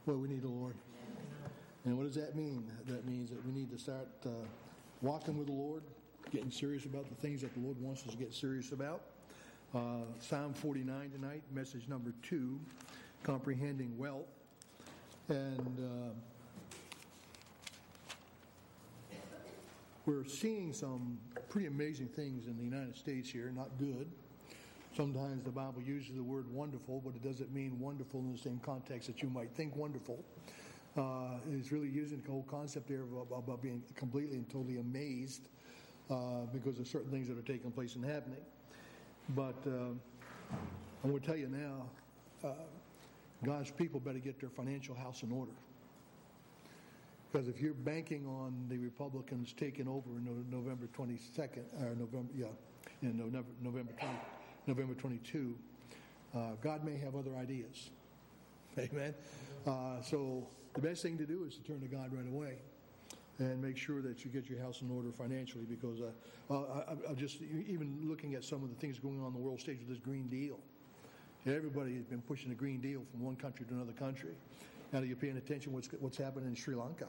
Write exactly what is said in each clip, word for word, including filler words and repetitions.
Well, we need the Lord. And what does that mean? That means that we need to start uh, walking with the Lord, getting serious about the things that the Lord wants us to get serious about. Uh, Psalm forty-nine tonight, message number two, comprehending wealth. And uh, we're seeing some pretty amazing things in the United States here, not good. Sometimes the Bible uses the word wonderful, but it doesn't mean wonderful in the same context that you might think wonderful. Uh, it's really using the whole concept there of, about being completely and totally amazed uh, because of certain things that are taking place and happening. But uh, I'm going to tell you now, uh, God's people better get their financial house in order. Because if you're banking on the Republicans taking over in November twenty-second, or November, yeah, in November, November twentieth, November twenty-second, uh, God may have other ideas. Amen. Uh, so the best thing to do is to turn to God right away and make sure that you get your house in order financially, because uh, uh, I, I'm just even looking at some of the things going on in the world stage with this Green Deal. Everybody has been pushing the Green Deal from one country to another country. Now you're paying attention to what's, what's happening in Sri Lanka.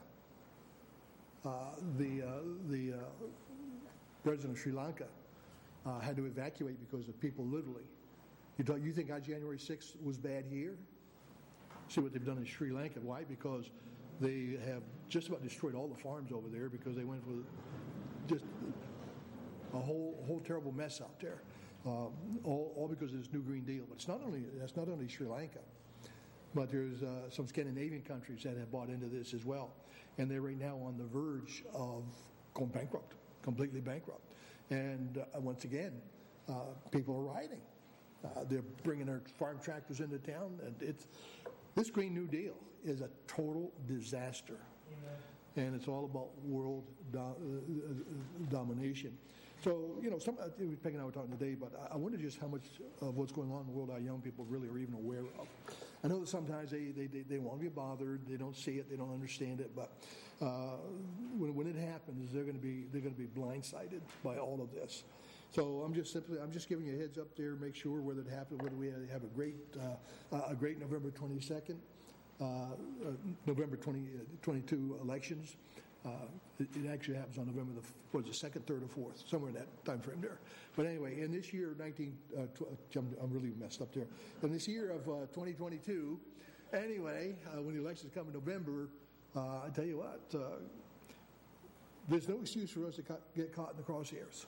Uh, the uh, the uh, president of Sri Lanka uh, had to evacuate because of people literally. You, thought, you think our January sixth was bad here? See what they've done in Sri Lanka. Why? Because they have just about destroyed all the farms over there because they went with just a whole whole terrible mess out there. Uh, all, all because of this new Green Deal. But it's not only that's not only Sri Lanka, but there's uh, some Scandinavian countries that have bought into this as well, and they're right now on the verge of going bankrupt, completely bankrupt. And uh, once again, uh, people are rioting. Uh, they're bringing their farm tractors into town, and it's this Green New Deal is a total disaster. Amen. And it's all about world do, uh, domination. So, you know, some, uh, Peg and I were talking today, but I wonder just how much of what's going on in the world our young people really are even aware of. I know that sometimes they, they, they, they won't be bothered, they don't see it, they don't understand it, but uh, when, when it happens, they're going to be they're going to be blindsided by all of this. So I'm just simply I'm just giving you a heads up there. Make sure whether it happens, whether we have a great uh, a great November twenty-second, uh, uh, November twenty twenty-two elections. Uh, it, it actually happens on November the what is it, second, third, or fourth, somewhere in that time frame there. But anyway, in this year, nineteen, uh, tw- I'm, I'm really messed up there. In this year of uh, twenty twenty-two, anyway, uh, when the elections come in November, uh, I tell you what, uh, there's no excuse for us to ca- get caught in the crosshairs.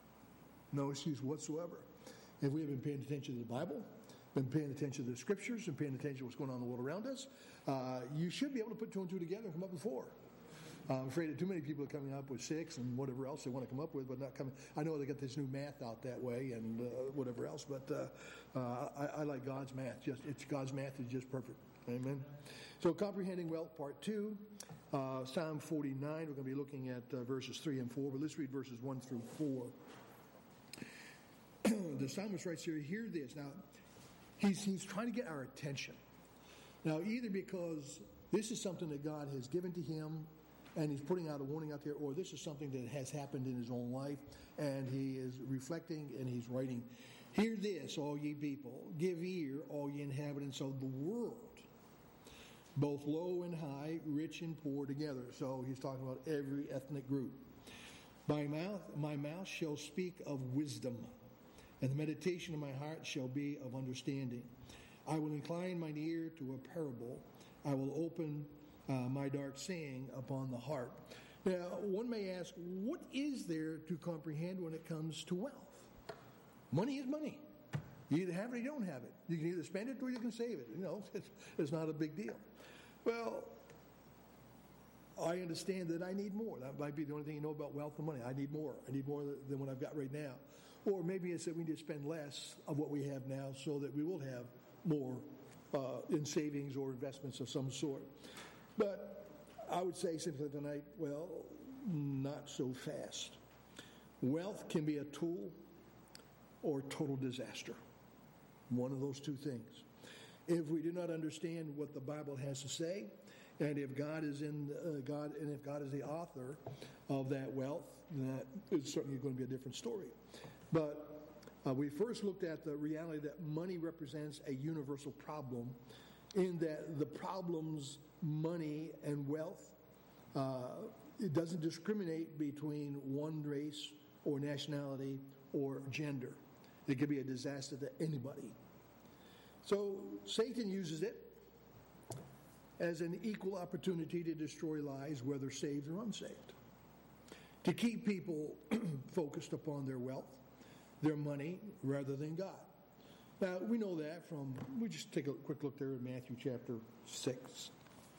No excuse whatsoever. If we have been paying attention to the Bible, been paying attention to the Scriptures, and paying attention to what's going on in the world around us, uh, you should be able to put two and two together and come up with four. Uh, I'm afraid that too many people are coming up with six and whatever else they want to come up with, but not coming. I know they got this new math out that way and uh, whatever else, but uh, uh, I, I like God's math. Just it's God's math is just perfect. Amen. So, comprehending wealth, part two, uh, Psalm forty-nine. We're going to be looking at uh, verses three and four, but let's read verses one through four. The psalmist writes here, hear this. Now, he's, he's trying to get our attention. Now, either because this is something that God has given to him and he's putting out a warning out there, or this is something that has happened in his own life and he is reflecting and he's writing, hear this, all ye people, give ear, all ye inhabitants of the world, both low and high, rich and poor together. So he's talking about every ethnic group. My mouth, my mouth shall speak of wisdom, and the meditation of my heart shall be of understanding. I will incline mine ear to a parable. I will open uh, my dark saying upon the harp. Now, one may ask, what is there to comprehend when it comes to wealth? Money is money. You either have it or you don't have it. You can either spend it or you can save it. You know, it's, it's not a big deal. Well, I understand that I need more. That might be the only thing you know about wealth and money. I need more. I need more than what I've got right now. Or maybe it's that we need to spend less of what we have now so that we will have more uh, in savings or investments of some sort. But I would say simply tonight, well, not so fast. Wealth can be a tool or total disaster. One of those two things. If we do not understand what the Bible has to say, and if God is in uh, God, and if God is the author of that wealth, that is certainly going to be a different story. But uh, we first looked at the reality that money represents a universal problem, in that the problems, money and wealth, uh, it doesn't discriminate between one race or nationality or gender. It could be a disaster to anybody. So Satan uses it as an equal opportunity to destroy lives, whether saved or unsaved, to keep people focused upon their wealth, their money, rather than God. Now, we know that from, we just take a quick look there in Matthew chapter six.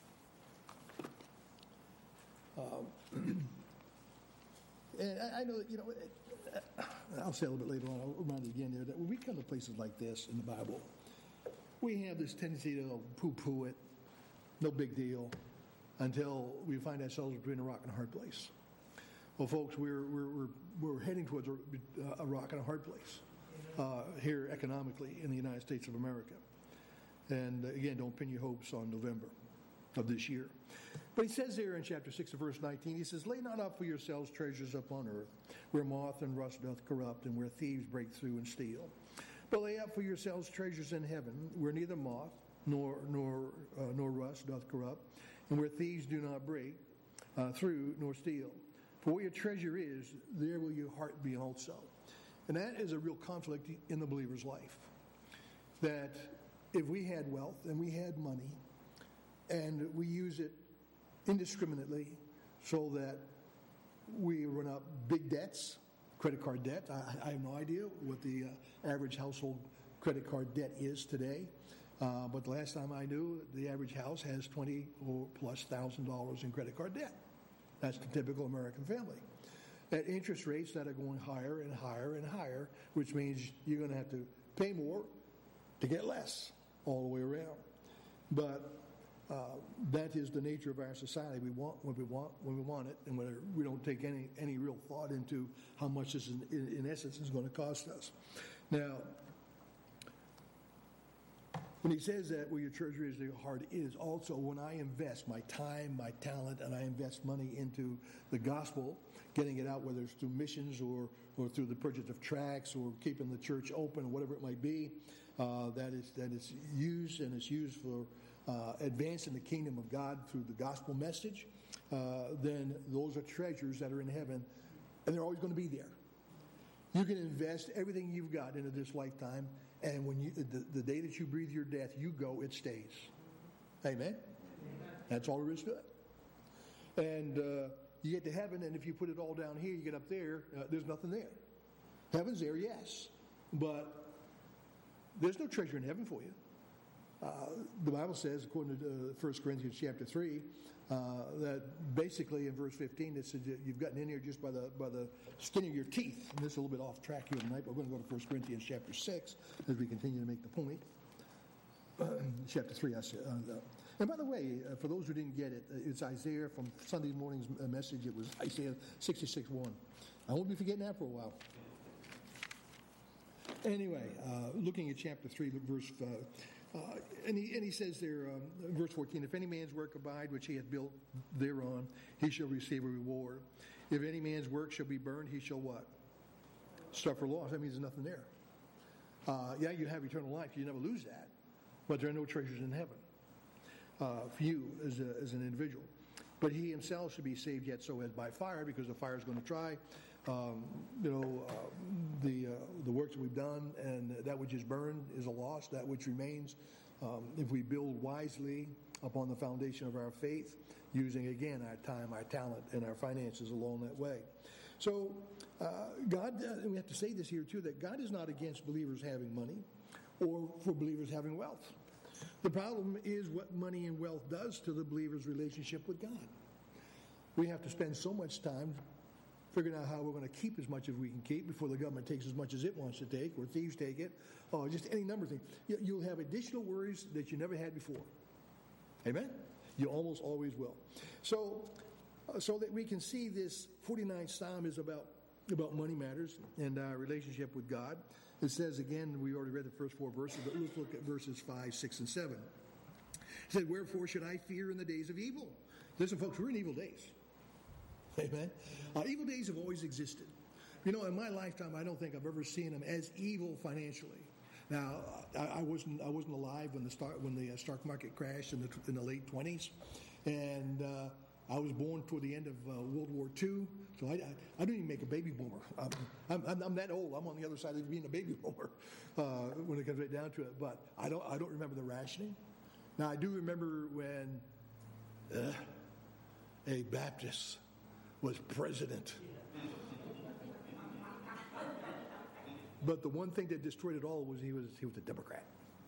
Um, and I, I know that, you know, I'll say a little bit later on, I'll remind you again there, that when we come to places like this in the Bible, we have this tendency to poo-poo it, no big deal, until we find ourselves between a rock and a hard place. Well, folks, we're we're we're, we're heading towards a, a rock and a hard place uh, here economically in the United States of America. And uh, again, don't pin your hopes on November of this year. But he says there in chapter six of verse nineteen, he says, "Lay not up for yourselves treasures upon earth, where moth and rust doth corrupt, and where thieves break through and steal. But lay up for yourselves treasures in heaven, where neither moth nor nor uh, nor rust doth corrupt, and where thieves do not break uh, through nor steal. For where your treasure is, there will your heart be also." And that is a real conflict in the believer's life. That if we had wealth and we had money, and we use it indiscriminately so that we run up big debts, credit card debt. I, I have no idea what the uh, average household credit card debt is today. Uh, but the last time I knew, the average house has twenty or plus thousand dollars in credit card debt. That's the typical American family. At interest rates that are going higher and higher and higher, which means you're going to have to pay more to get less all the way around. But uh, that is the nature of our society. We want what we want when we want it, and whether we don't take any any real thought into how much this, in, in, in essence, is going to cost us. Now, when he says that where your treasure is, your heart is, also when I invest my time, my talent, and I invest money into the gospel, getting it out, whether it's through missions or, or through the purchase of tracts or keeping the church open or whatever it might be, uh, that is that is used and it's used for uh, advancing the kingdom of God through the gospel message, uh, then those are treasures that are in heaven, and they're always going to be there. You can invest everything you've got into this lifetime, and when you the, the day that you breathe your death, you go, it stays. Amen? Amen. That's all there is to it. And uh, you get to heaven, and if you put it all down here, you get up there, uh, there's nothing there. Heaven's there, yes, but there's no treasure in heaven for you. Uh, the Bible says, according to uh, First Corinthians chapter three, uh, that basically in verse fifteen, it says that you've gotten in here just by the by the skin of your teeth. And this is a little bit off track here tonight, but we're going to go to First Corinthians chapter six as we continue to make the point. Uh, chapter three, I said. Uh, and by the way, uh, for those who didn't get it, uh, it's Isaiah from Sunday morning's message. It was Isaiah sixty-six one. I won't be forgetting that for a while. Anyway, uh, looking at chapter three, verse uh, Uh, and, he, and he says there, um, verse fourteen, "If any man's work abide which he hath built thereon, he shall receive a reward. If any man's work shall be burned, he shall" what? "Suffer loss." That means there's nothing there. Uh, yeah, you have eternal life. You never lose that. But there are no treasures in heaven uh, for you as, a, as an individual. "But he himself should be saved yet so as by fire," because the fire is going to try Um, you know, uh, the uh, the works that we've done, and that which is burned is a loss. That which remains, um, if we build wisely upon the foundation of our faith, using again our time, our talent, and our finances along that way. So, uh, God, uh, and we have to say this here too, that God is not against believers having money, or for believers having wealth. The problem is what money and wealth does to the believer's relationship with God. We have to spend so much time figuring out how we're going to keep as much as we can keep before the government takes as much as it wants to take, or thieves take it, or just any number of things. You'll have additional worries that you never had before. Amen? You almost always will. So, uh, so that we can see this forty-ninth Psalm is about, about money matters and our relationship with God. It says again, we already read the first four verses, but let's look at verses five, six, and seven. It said, "Wherefore should I fear in the days of evil?" Listen, folks, we're in evil days. Amen. Uh, evil days have always existed. You know, in my lifetime, I don't think I've ever seen them as evil financially. Now, I, I wasn't I wasn't alive when the stock when the stock market crashed in the in the late twenties, and uh, I was born toward the end of uh, World War Two, so I, I, I didn't even make a baby boomer. Um, I'm, I'm, I'm that old. I'm on the other side of being a baby boomer uh, when it comes right down to it. But I don't I don't remember the rationing. Now I do remember when uh, a Baptist was president. But the one thing that destroyed it all was he was he was a Democrat.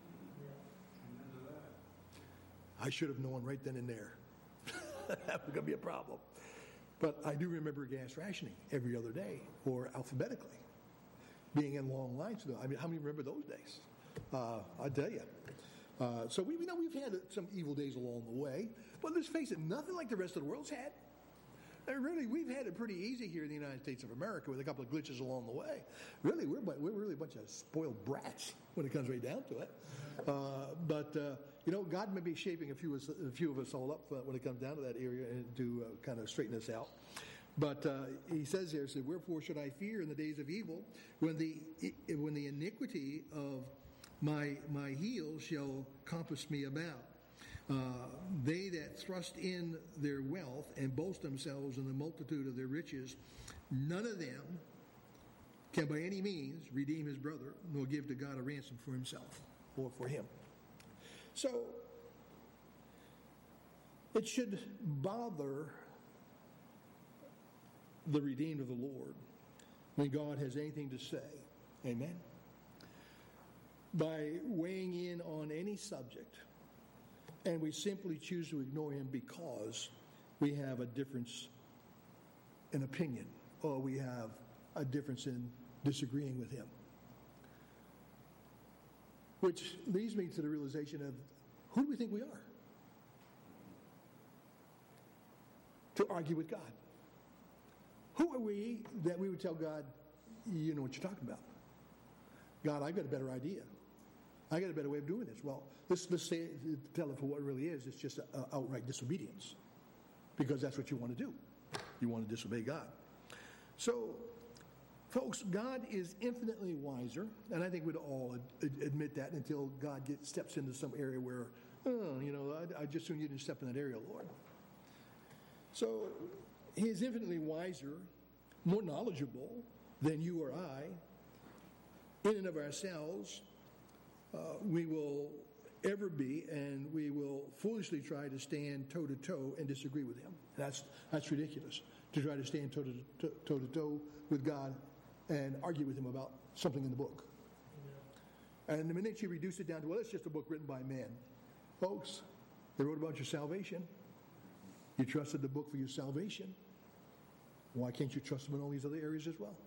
I should have known right then and there. That was going to be a problem. But I do remember gas rationing every other day, or alphabetically, being in long lines. I mean, how many remember those days? Uh, I tell you. Uh, so we, we know we've had some evil days along the way, but let's face it, nothing like the rest of the world's had. And really, we've had it pretty easy here in the United States of America with a couple of glitches along the way. Really, we're, we're really a bunch of spoiled brats when it comes right down to it. Uh, but, uh, you know, God may be shaping a few, a few of us all up uh, when it comes down to that area and to uh, kind of straighten us out. But uh, he says here, said, wherefore should I fear in the days of evil when the when the iniquity of my my heel shall compass me about? Uh, they that thrust in their wealth and boast themselves in the multitude of their riches, none of them can by any means redeem his brother, nor give to God a ransom for himself or for him. So, it should bother the redeemed of the Lord when God has anything to say. Amen? By weighing in on any subject, and we simply choose to ignore him because we have a difference in opinion, or we have a difference in disagreeing with him. Which leads me to the realization of, who do we think we are to argue with God? Who are we that we would tell God, you know what you're talking about? God, I've got a better idea. I got a better way of doing this. Well, let's, let's say, tell it for what it really is. It's just a, a outright disobedience, because that's what you want to do. You want to disobey God. So, folks, God is infinitely wiser, and I think we'd all ad- admit that until God gets, steps into some area where, oh, you know, I, I just assume you didn't step in that area, Lord. So, he is infinitely wiser, more knowledgeable than you or I, in and of ourselves. Uh, we will ever be, and we will foolishly try to stand toe-to-toe and disagree with him. That's that's ridiculous, to try to stand toe-to-toe with God and argue with him about something in the book. Yeah. And the minute you reduce it down to, well, it's just a book written by men. Folks, they wrote about your salvation. You trusted the book for your salvation. Why can't you trust them in all these other areas as well?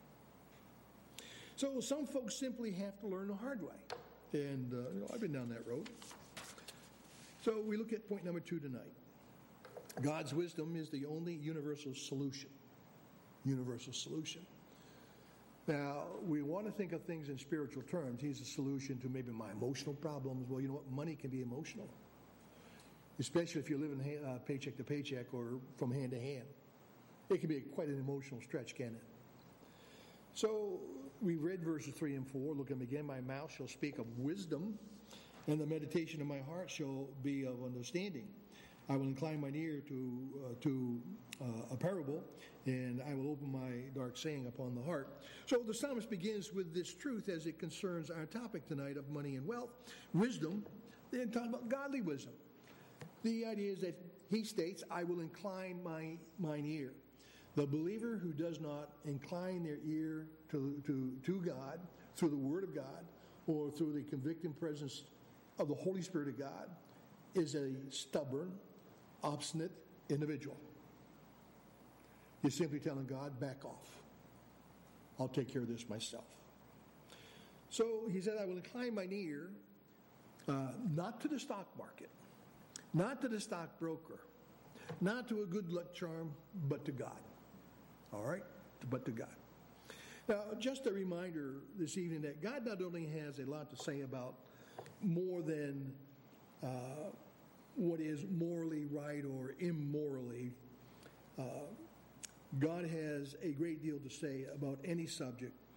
So some folks simply have to learn the hard way. And, uh, you know, I've been down that road. So we look at point number two tonight. God's wisdom is the only universal solution. Universal solution. Now, we want to think of things in spiritual terms. He's a solution to maybe my emotional problems. Well, you know what? Money can be emotional. Especially if you're living uh, paycheck to paycheck or from hand to hand. It can be quite an emotional stretch, can it? So, we read verses three and four. Look at them again. My mouth shall speak of wisdom, and the meditation of my heart shall be of understanding. I will incline mine ear to uh, to uh, a parable, and I will open my dark saying upon the heart. So the psalmist begins with this truth as it concerns our topic tonight of money and wealth. Wisdom, they're talking about godly wisdom. The idea is that he states, I will incline my mine ear. The believer who does not incline their ear to, to, to God through the Word of God or through the convicting presence of the Holy Spirit of God is a stubborn, obstinate individual. You're simply telling God, back off. I'll take care of this myself. So he said, I will incline mine ear uh, not to the stock market, not to the stockbroker, not to a good luck charm, but to God. All right? But to God. Now, just a reminder this evening that God not only has a lot to say about more than uh, what is morally right or immorally, uh, God has a great deal to say about any subject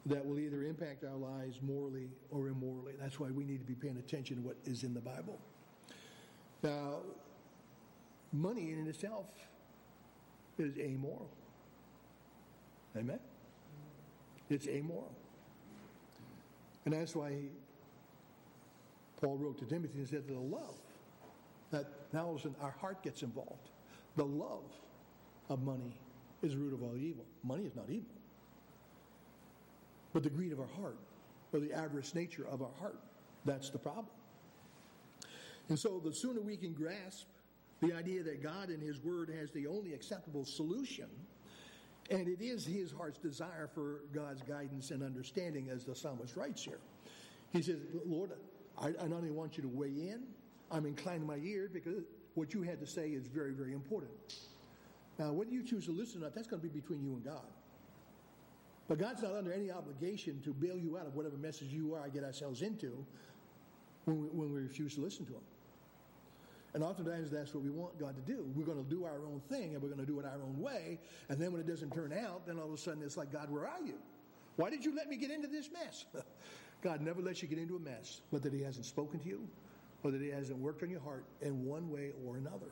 that will either impact our lives morally or immorally. That's why we need to be paying attention to what is in the Bible. Now, money in itself is amoral. Amen? It's amoral. And that's why he, Paul wrote to Timothy and said that the love, that now all of a sudden our heart gets involved. The love of money is the root of all evil. Money is not evil. But the greed of our heart, or the avarice nature of our heart, that's the problem. And so the sooner we can grasp the idea that God in His Word has the only acceptable solution, and it is His heart's desire for God's guidance and understanding, as the psalmist writes here. He says, Lord, I, I not only want you to weigh in, I'm inclining my ear because what you had to say is very, very important. Now, whether you choose to listen or not, that's going to be between you and God. But God's not under any obligation to bail you out of whatever message you or I get ourselves into when we, when we refuse to listen to Him. And oftentimes that's what we want God to do. We're going to do our own thing, and we're going to do it our own way. And then when it doesn't turn out, then all of a sudden it's like, God, where are you? Why did you let me get into this mess? God never lets you get into a mess, but that He hasn't spoken to you or that He hasn't worked on your heart in one way or another.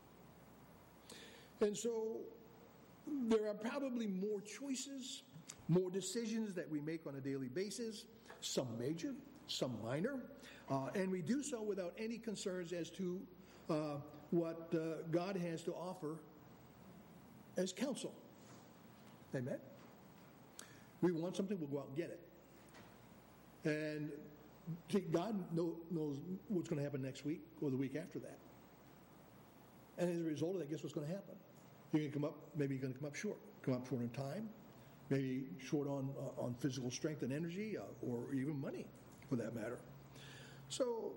And so there are probably more choices, more decisions that we make on a daily basis, some major, some minor, uh, and we do so without any concerns as to uh, what uh, God has to offer as counsel. Amen? We want something, we'll go out and get it. And see, God know, knows what's going to happen next week or the week after that. And as a result of that, guess what's going to happen? You're going to come up, maybe you're going to come up short. Come up short in time, maybe short on uh, on physical strength and energy, uh, or even money, for that matter. So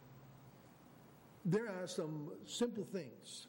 there are some simple things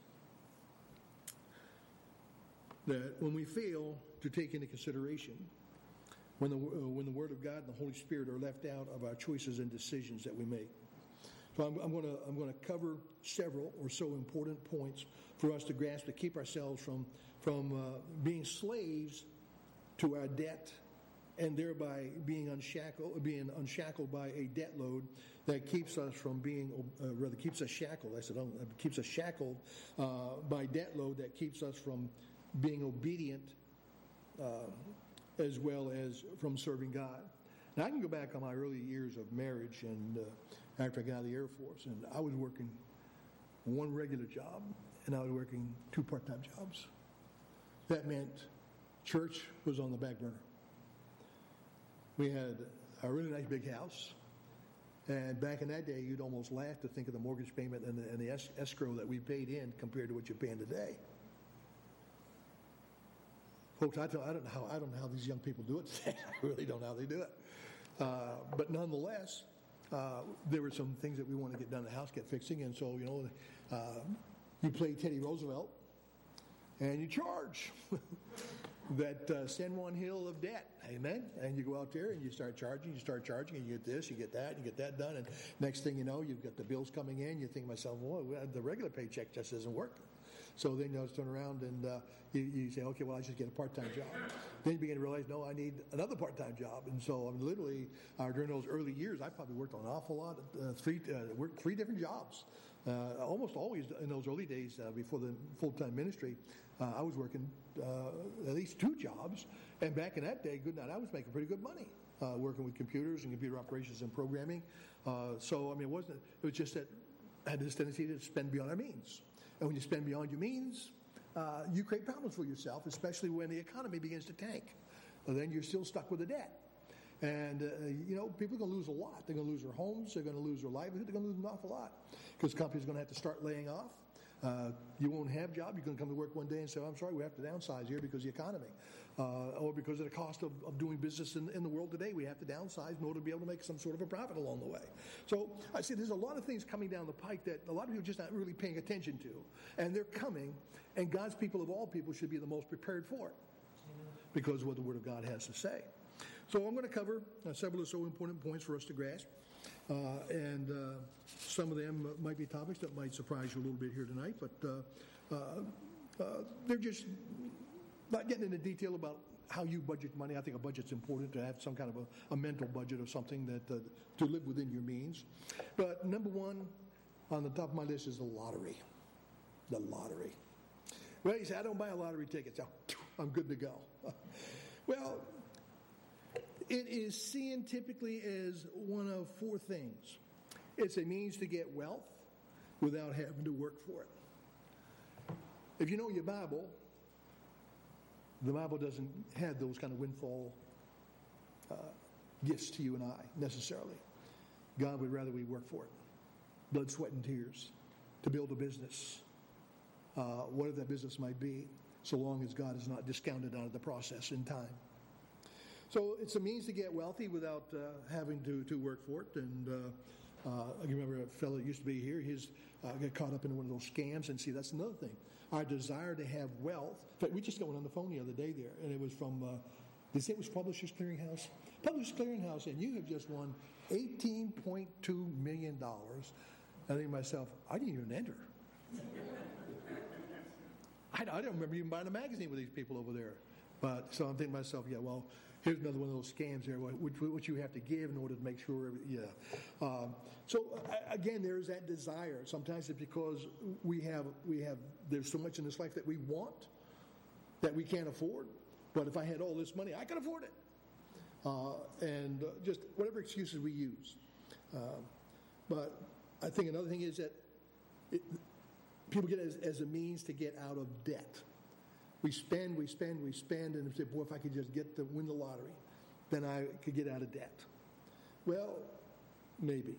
that when we fail to take into consideration, when the uh, when the Word of God and the Holy Spirit are left out of our choices and decisions that we make. So I'm, I'm going to I'm going to cover several or so important points for us to grasp to keep ourselves from from uh, being slaves to our debt, and thereby being unshackled, being unshackled by a debt load that keeps us from being, uh, rather keeps us shackled. I said, um, keeps us shackled uh, by debt load that keeps us from being obedient, uh, as well as from serving God. Now I can go back on my early years of marriage, and uh, after I got out of the Air Force, and I was working one regular job, and I was working two part-time jobs. That meant church was on the back burner. We had a really nice big house, and back in that day, you'd almost laugh to think of the mortgage payment and the, and the es- escrow that we paid in compared to what you're paying today. Folks, I don't, I don't know how I don't know how these young people do it today. I really don't know how they do it. Uh, but nonetheless, uh, there were some things that we wanted to get done in the house, get fixing, and so you know, uh, you play Teddy Roosevelt, and you charge that uh, San Juan Hill of debt, amen? And you go out there and you start charging, you start charging, and you get this, you get that, you get that done, and next thing you know, you've got the bills coming in. You think to myself, well, the regular paycheck just isn't working. So then you know, turn around and uh, you, you say, okay, well, I just get a part-time job. Then you begin to realize, no, I need another part-time job. And so I mean, literally, uh, during those early years, I probably worked on an awful lot, uh, three, uh, worked three different jobs. Uh, almost always in those early days uh, before the full-time ministry, uh, I was working uh, at least two jobs. And back in that day, good night, I was making pretty good money uh, working with computers and computer operations and programming. Uh, so, I mean, it wasn't, it was just that I had this tendency to spend beyond our means. And when you spend beyond your means, uh, you create problems for yourself, especially when the economy begins to tank. Well, then you're still stuck with the debt. And, uh, you know, people are going to lose a lot. They're going to lose their homes. They're going to lose their livelihood. They're going to lose an awful lot because companies are going to have to start laying off. Uh, you won't have a job. You're going to come to work one day and say, oh, I'm sorry, we have to downsize here because of the economy. Uh, or because of the cost of, of doing business in, in the world today. We have to downsize in order to be able to make some sort of a profit along the way. So I see there's a lot of things coming down the pike that a lot of people are just not really paying attention to. And they're coming, and God's people of all people should be the most prepared for it because of what the Word of God has to say. So I'm going to cover uh, several of so important points for us to grasp. Uh, and uh, some of them might be topics that might surprise you a little bit here tonight, but uh, uh, uh, they're just not getting into detail about how you budget money. I think a budget's important to have some kind of a, a mental budget or something that uh, to live within your means. But number one on the top of my list is the lottery. The lottery. Well, you say, I don't buy a lottery ticket, so I'm good to go. Well, it is seen typically as one of four things. It's a means to get wealth without having to work for it. If you know your Bible, the Bible doesn't have those kind of windfall uh, gifts to you and I necessarily. God would rather we work for it. Blood, sweat, and tears to build a business, uh, whatever that business might be, so long as God is not discounted out of the process in time. So it's a means to get wealthy without uh, having to, to work for it. And uh, uh, I remember a fellow that used to be here, he's uh, got caught up in one of those scams. And see, that's another thing. Our desire to have wealth. In fact, we just got one on the phone the other day there, and it was from, uh, they say it was Publishers Clearinghouse? Publishers Clearinghouse, and you have just won eighteen point two million dollars. I think to myself, I didn't even enter. I, I don't remember even buying a magazine with these people over there. But so I'm thinking to myself, yeah, well, here's another one of those scams there, which, which you have to give in order to make sure, yeah. Um, so uh, again, there's that desire. Sometimes it's because we have, we have, there's so much in this life that we want that we can't afford. But if I had all this money, I could afford it. Uh, and uh, just whatever excuses we use. Uh, but I think another thing is that it, people get it as, as a means to get out of debt. We spend, we spend, we spend, and say, boy, if I could just get to win the lottery, then I could get out of debt. Well, maybe.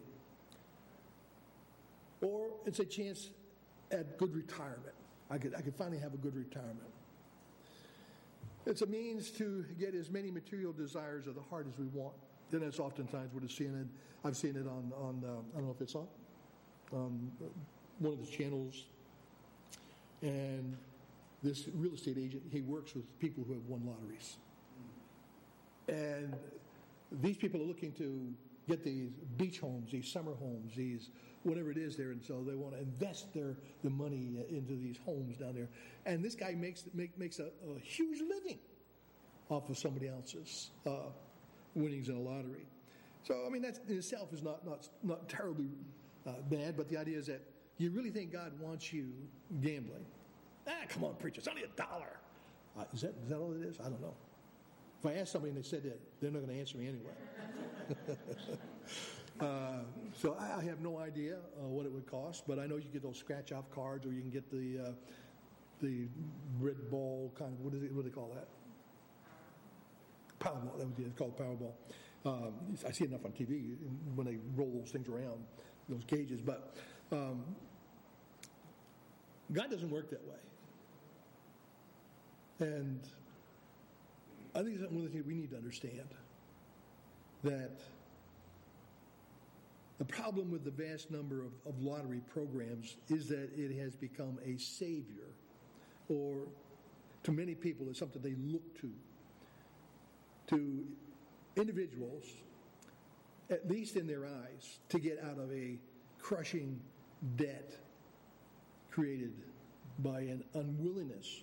Or it's a chance at good retirement. I could, I could finally have a good retirement. It's a means to get as many material desires of the heart as we want. Then that's oftentimes what it's seen in. I've seen it on, on uh, I don't know if it's on, on one of the channels. And this real estate agent, he works with people who have won lotteries. And these people are looking to get these beach homes, these summer homes, these whatever it is there, and so they want to invest their the money into these homes down there. And this guy makes make, makes a, a huge living off of somebody else's uh, winnings in a lottery. So I mean, that in itself is not not not terribly uh, bad. But the idea is that you really think God wants you gambling? Ah, come on, preacher, it's only a dollar. Uh, is that is that all it is? I don't know. If I ask somebody and they said that, they're not going to answer me anyway. uh, so I, I have no idea uh, what it would cost, but I know you get those scratch-off cards, or you can get the uh, the red ball kind of, what is it? What do they call that? Powerball. That would be it's called Powerball. Um, I see enough on T V when they roll those things around, those gauges. But um, God doesn't work that way, and I think that's one of the things we need to understand, that the problem with the vast number of, of lottery programs is that it has become a savior, or to many people it's something they look to, to individuals, at least in their eyes, to get out of a crushing debt created by an unwillingness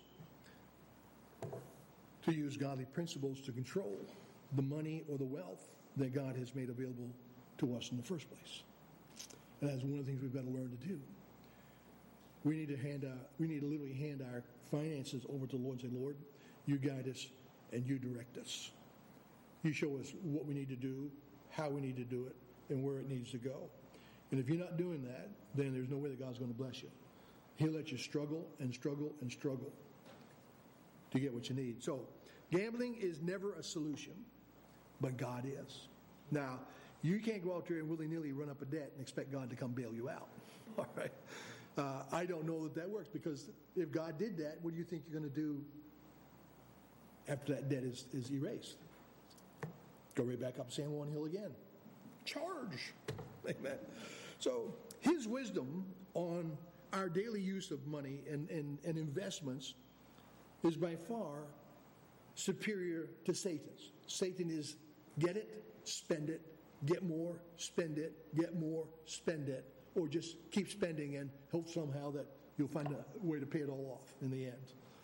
to use godly principles to control the money or the wealth that God has made available to us in the first place. And that's one of the things we've got to learn to do. We need to hand out, we need to literally hand our finances over to the Lord and say, Lord, you guide us and you direct us. You show us what we need to do, how we need to do it, and where it needs to go. And if you're not doing that, then there's no way that God's going to bless you. He'll let you struggle and struggle and struggle to get what you need. So gambling is never a solution, but God is. Now, you can't go out there and willy-nilly run up a debt and expect God to come bail you out. All right? Uh, I don't know that that works, because if God did that, what do you think you're going to do after that debt is, is erased? Go right back up San Juan Hill again. Charge. Amen. So his wisdom on our daily use of money and, and, and investments is by far superior to Satan's. Satan is get it, spend it, get more, spend it, get more, spend it, or just keep spending and hope somehow that you'll find a way to pay it all off in the end.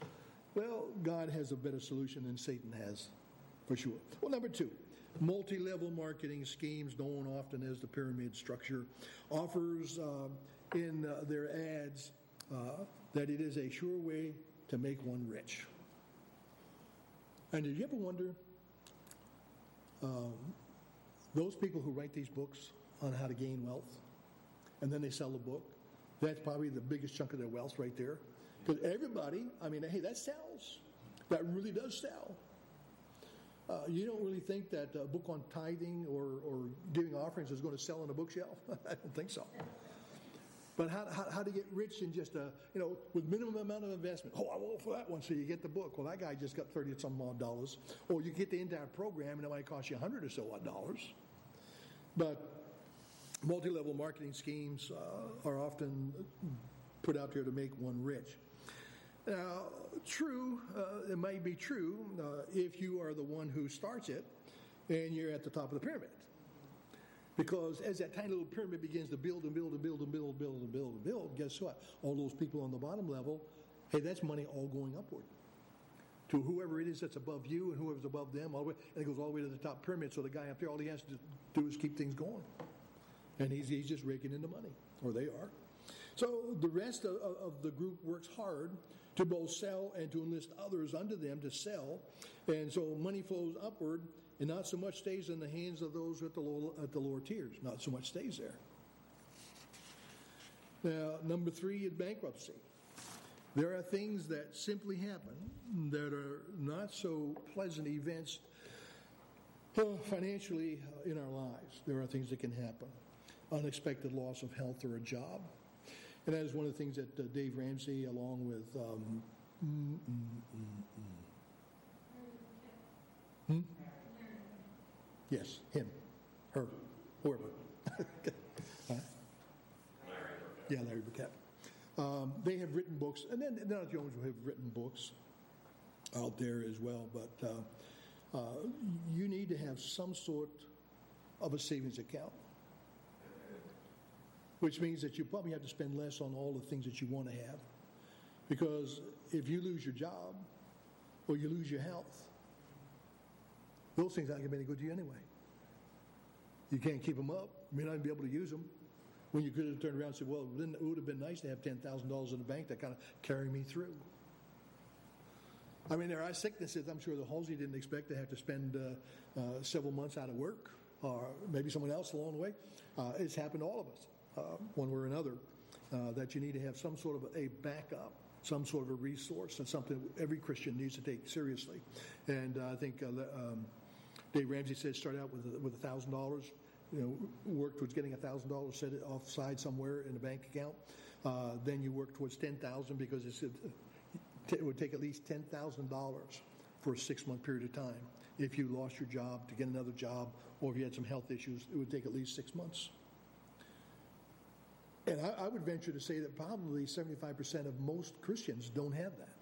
Well, God has a better solution than Satan has, for sure. Well, number two, multi-level marketing schemes, known often as the pyramid structure, offers uh, in uh, their ads uh, that it is a sure way to make one rich. And did you ever wonder, um, those people who write these books on how to gain wealth, and then they sell the book, that's probably the biggest chunk of their wealth right there. Because everybody, I mean, hey, that sells. That really does sell. Uh, you don't really think that a book on tithing or, or giving offerings is going to sell on a bookshelf? I don't think so. But how, how, how to get rich in just a, you know, with minimum amount of investment. Oh, I will for that one, so you get the book. Well, that guy just got thirty some odd dollars. Or you get the entire program, and it might cost you a hundred or so odd dollars. But multi-level marketing schemes uh, are often put out there to make one rich. Now, true, uh, it may be true uh, if you are the one who starts it and you're at the top of the pyramid. Because as that tiny little pyramid begins to build and build and build and build and build and build and build, guess what? All those people on the bottom level, hey, that's money all going upward to whoever it is that's above you and whoever's above them, all the way, and it goes all the way to the top pyramid. So the guy up there, all he has to do is keep things going. And he's, he's just raking in the money, or they are. So the rest of, of the group works hard to both sell and to enlist others under them to sell. And so money flows upward, and not so much stays in the hands of those at the lower, at the lower tiers. Not so much stays there. Now, number three is bankruptcy. There are things that simply happen that are not so pleasant events uh, financially uh, in our lives. There are things that can happen. Unexpected loss of health or a job. And that is one of the things that uh, Dave Ramsey, along with um, mm, mm, mm, mm. Hmm? Yes, him, her, whoever. huh? Yeah, Larry Burkett. Um, they have written books, and then not the only who have written books out there as well. But uh, uh, you need to have some sort of a savings account. Which means that you probably have to spend less on all the things that you want to have. Because if you lose your job or you lose your health, those things aren't going to be any good to you anyway. You can't keep them up. You may not even be able to use them. When you could have turned around and said, well, it would have been nice to have ten thousand dollars in the bank to kind of carry me through. I mean, there are sicknesses I'm sure the Halsey didn't expect to have to spend uh, uh, several months out of work, or maybe someone else along the way. Uh, it's happened to all of us. Uh, one way or another, uh, that you need to have some sort of a backup, some sort of a resource, and something every Christian needs to take seriously. And uh, I think uh, um, Dave Ramsey said start out with with a thousand dollars. You know, work towards getting a thousand dollars set it offside somewhere in a bank account. Uh, then you work towards ten thousand because it's, it would take at least ten thousand dollars for a six month period of time. If you lost your job to get another job, or if you had some health issues, it would take at least six months. And I, I would venture to say that probably seventy-five percent of most Christians don't have that.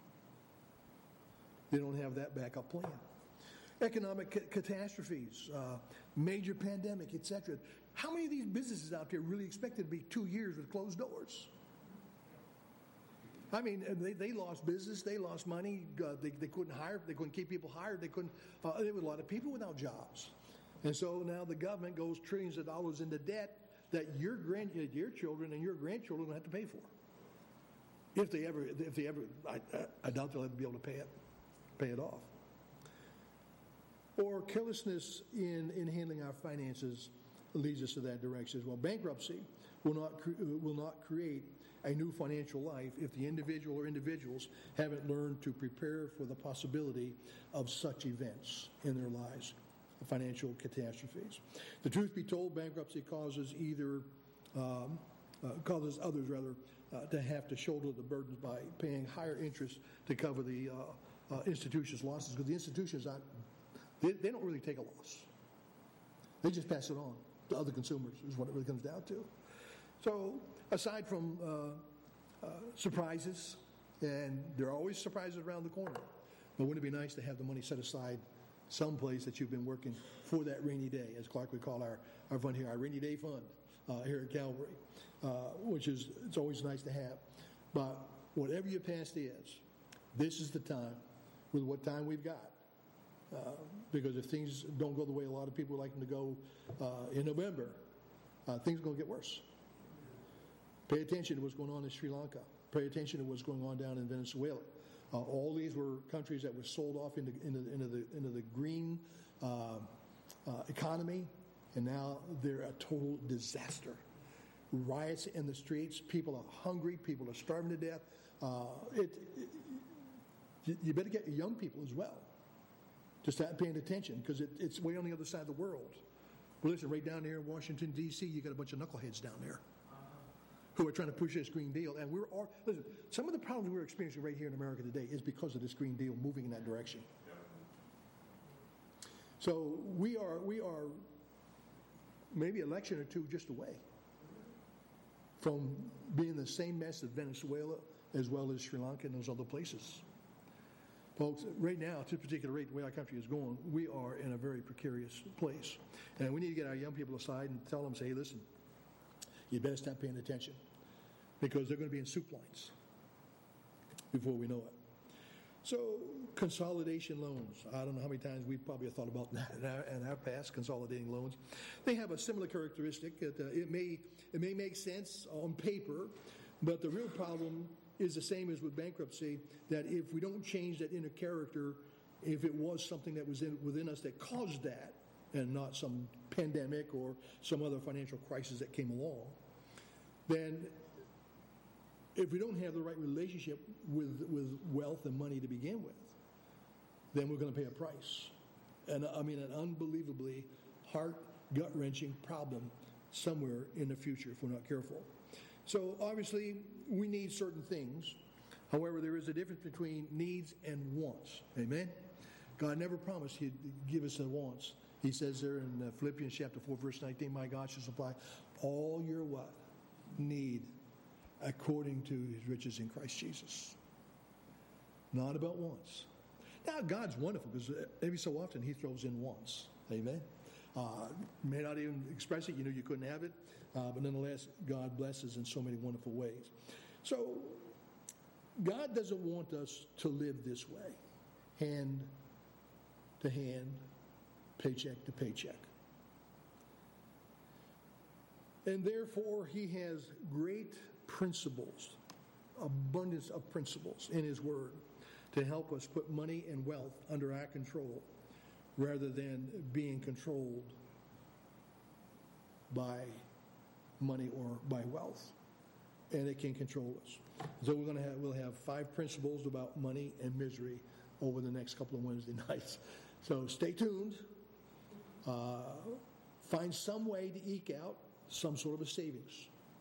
They don't have that backup plan. Economic ca- catastrophes, uh, major pandemic, et cetera. How many of these businesses out there really expected to be two years with closed doors? I mean, they, they lost business, they lost money, uh, they, they couldn't hire, they couldn't keep people hired, they couldn't, uh, there were a lot of people without jobs. And so now the government goes trillions of dollars into debt that your grand, your children and your grandchildren will have to pay for, if they ever, if they ever, I, I doubt they'll ever be able to pay it, pay it off. Or carelessness in, in handling our finances leads us to that direction as well. Bankruptcy will not cre- will not create a new financial life if the individual or individuals haven't learned to prepare for the possibility of such events in their lives. Financial catastrophes. The truth be told, bankruptcy causes either um, uh, causes others rather uh, to have to shoulder the burdens by paying higher interest to cover the uh, uh, institution's losses, because the institutions not they, they don't really take a loss. They just pass it on to other consumers is what it really comes down to. So aside from uh, uh, surprises, and there are always surprises around the corner, but wouldn't it be nice to have the money set aside someplace that you've been working for that rainy day, as Clark would call our, our fund here, our rainy day fund uh, here at Calvary, uh, which is, it's always nice to have. But whatever your past is, This is the time, with what time we've got. Uh, because if things don't go the way a lot of people would like them to go uh, in November, uh, things are going to get worse. Pay attention to what's going on in Sri Lanka. Pay attention to what's going on down in Venezuela. Uh, all these were countries that were sold off into, into, into, the, into the green uh, uh, economy, and now they're a total disaster. Riots in the streets, people are hungry, people are starving to death. Uh, it, it, you better get your young people as well to start paying attention, because it, it's way on the other side of the world. Well, listen, right down there in Washington, D C, you got a bunch of knuckleheads down there who are trying to push this Green Deal. And we're all, listen, some of the problems we're experiencing right here in America today is because of this Green Deal moving in that direction. So we are, we are maybe an election or two just away from being the same mess as Venezuela as well as Sri Lanka and those other places. Folks, right now, to this particular rate, the way our country is going, we are in a very precarious place. And we need to get our young people aside and tell them, say, hey, listen, you better start paying attention, because they're going to be in soup lines before we know it. So, consolidation loans. I don't know how many times we probably have thought about that in our, in our past, consolidating loans. They have a similar characteristic. That, uh, it may it may make sense on paper, but the real problem is the same as with bankruptcy, that if we don't change that inner character, if it was something that was in, within us that caused that, and not some pandemic or some other financial crisis that came along, then if we don't have the right relationship with, with wealth and money to begin with, then we're going to pay a price. And I mean, an unbelievably heart, gut-wrenching problem somewhere in the future if we're not careful. So obviously, we need certain things. However, there is a difference between needs and wants. Amen? God never promised He'd give us the wants. He says there in uh, Philippians chapter four, verse nineteen, my God shall supply all your what? Need according to His riches in Christ Jesus. Not about wants. Now, God's wonderful, because every so often He throws in wants. Amen? Uh, may not even express it. You know you couldn't have it. Uh, but nonetheless, God blesses in so many wonderful ways. So, God doesn't want us to live this way, hand to hand, paycheck to paycheck. And therefore, He has great principles, abundance of principles in His Word to help us put money and wealth under our control rather than being controlled by money or by wealth. And it can control us. So we're going to have, we'll have five principles about money and misery over the next couple of Wednesday nights. So stay tuned. Uh, find some way to eke out some sort of a savings.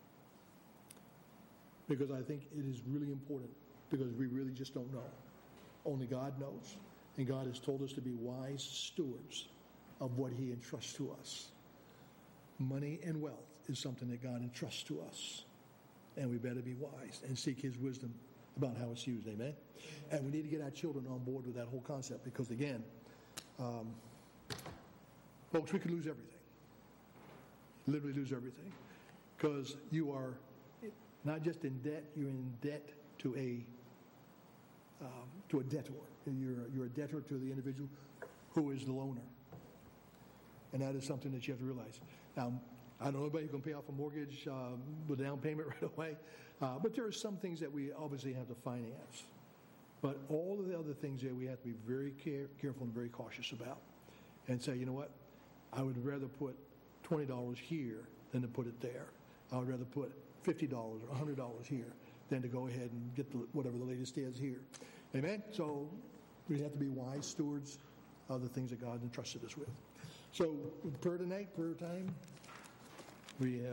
Because I think it is really important, because we really just don't know. Only God knows. And God has told us to be wise stewards of what He entrusts to us. Money and wealth is something that God entrusts to us. And we better be wise and seek His wisdom about how it's used. Amen? And we need to get our children on board with that whole concept, because, again, um, folks, we could lose everything. Literally lose everything. Because you are not just in debt, you're in debt to a um, to a debtor. You're, you're a debtor to the individual who is the loaner. And that is something that you have to realize. Now, I don't know anybody who can pay off a mortgage um, with a down payment right away, uh, but there are some things that we obviously have to finance. But all of the other things there we have to be very care- careful and very cautious about, and say, you know what, I would rather put twenty dollars here than to put it there. I would rather put fifty dollars or one hundred dollars here than to go ahead and get the, whatever the latest is here. Amen? So we have to be wise stewards of the things that God entrusted us with. So prayer tonight, prayer time, we have